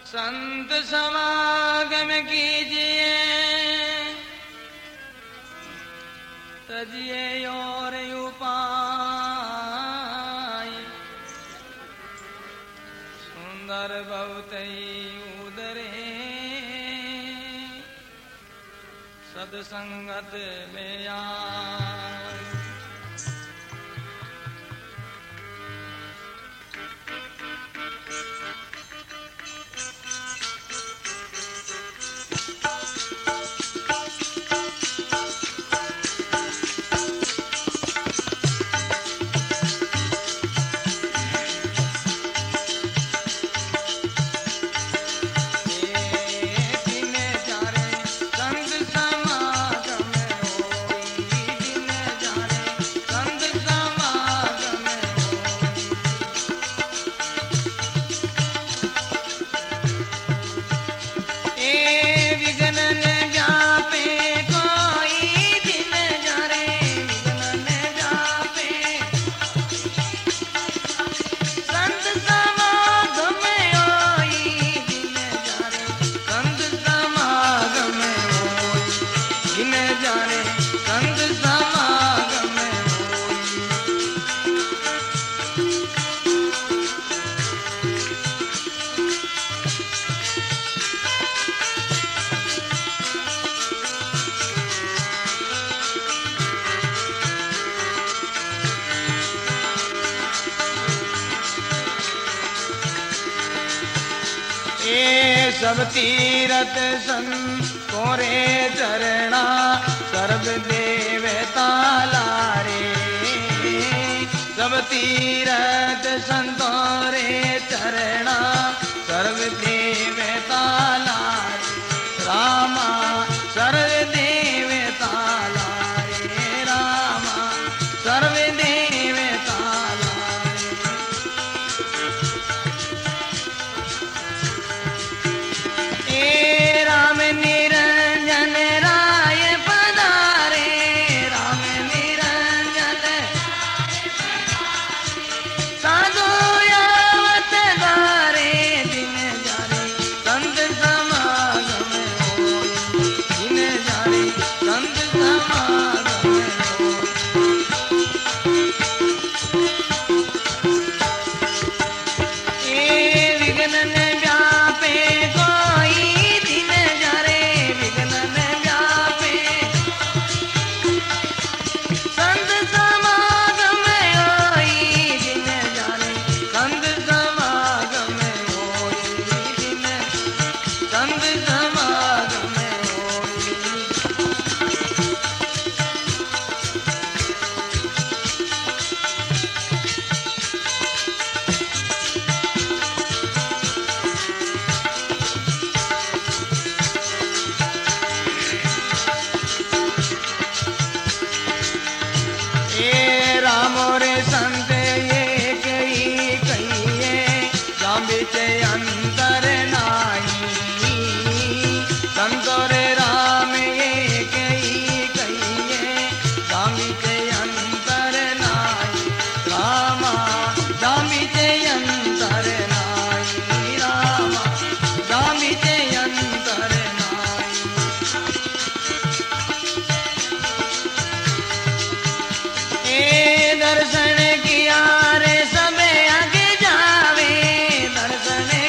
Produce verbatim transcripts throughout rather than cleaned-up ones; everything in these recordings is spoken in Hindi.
संत समागम कीजिए, तजिए और उपाय। सुंदर बहुत उदरे सत्संगत में आए। सब तीरथ सन तोरे चरणा, सर्व देवता लारे। सब तीरथ सन तोरे चरणा, सर्व देवता लारे। रामा सर्व देवता लारे, रामा सर्व देवता लारे। ए राम निरंजन राय पधारे, राम निरंजन साधु यावत धारे। दिन जाने संत समागम होय, दिन जाने संत समागम होय। ए विघ्न न व्यापे कोई, दिन जाने विघ्न न व्यापे। संत समागम होई, दिन जाने संत समागम होई, दिन संत समागम होई। ए राम रे संत ये कही कहिए, जामित अंतर नाही। संतो रे राम ये कही कहिए, जामित अंतर नाही। रामा जामित अंतर नाही, रामा जामित अंतर नाही। ए दर्शन किया रे सबे आगे जावे, दर्शन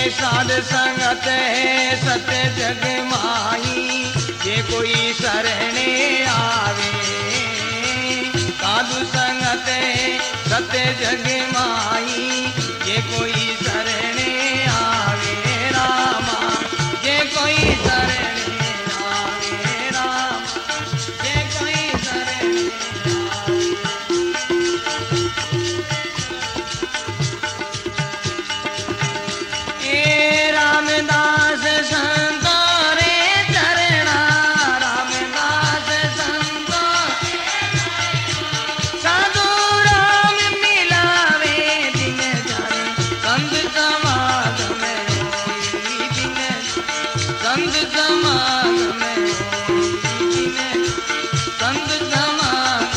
साध संगत है सत्य जग माही, जे कोई शरणे आवे। साधु संगत है सत्य जग माही, जे कोई शरणे आवे रामा, जे कोई शरणे आवे रामा, जे कोई शरणे आवे। ए रामदास संतो रे चरणा, रामदास संतो साधु राम मिलावे दिन जाने, संत समागम होई दिन, संत समागम होई दिन, संत समागम।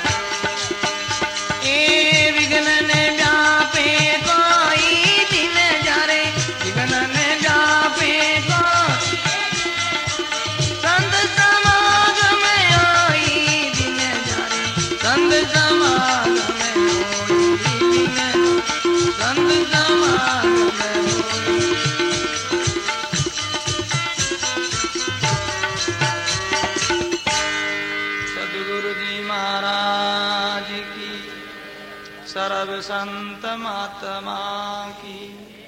ए विघ्न ने व्यापे कोई दिन जारे, विघ्न ने व्यापे कोई, संत समागम होई दिन जारे, संत समागम होई दिन, संत समागम होई। सद्गुरु जी महाराज की, सर्व संत महात्मा की।